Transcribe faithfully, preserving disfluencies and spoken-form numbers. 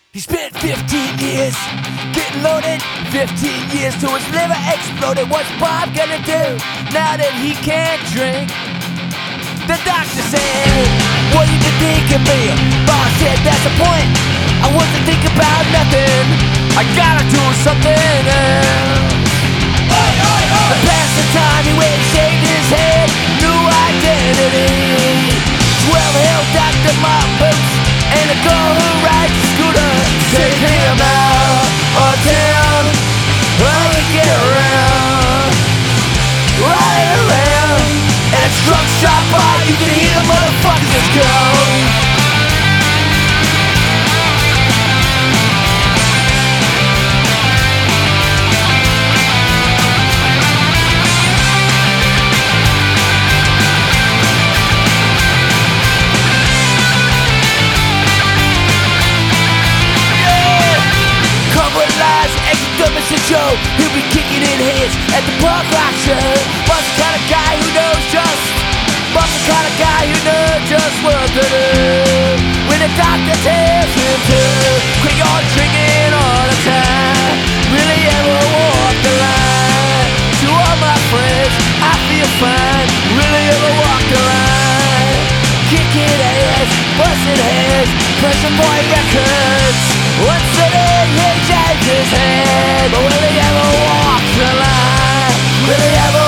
He spent fifteen years getting loaded, fifteen years till his liver exploded. What's Bob gonna do now that he can't drink? The doctor said, what you been thinking, Bill? Bob said, that's the point. I wasn't thinking about nothing. I gotta do something else. The past the time he went and shaved his head, new identity. Twelve-hill Doctor Mark boots and a girl who rides a scooter. Take him out of town, while we get around, right around. And a truck stop by, you can hear the motherfuckers go. Show. He'll be kicking in heads at the punk rock show. Bob's the kind of guy who knows just Bob's the kind of guy who knows just what to do when the doctor tells him to. Quit your drinking all the time. Really ever walk the line? To all my friends, I feel fine. Really ever walk the line? Kicking ass, busting heads, Pressure Boy Records. Once a day he shaves his head, but will he ever walk the line? Will he ever